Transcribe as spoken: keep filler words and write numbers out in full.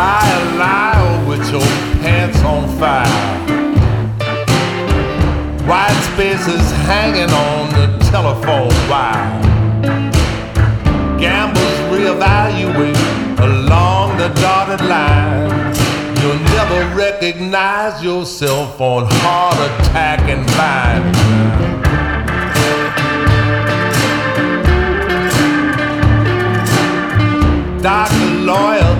Liar, liar, with your pants on fire. White spaces hanging on the telephone wire. Gamblers reevaluate along the dotted line. You'll never recognize yourself on heart attack and vine. Doctor, lawyer,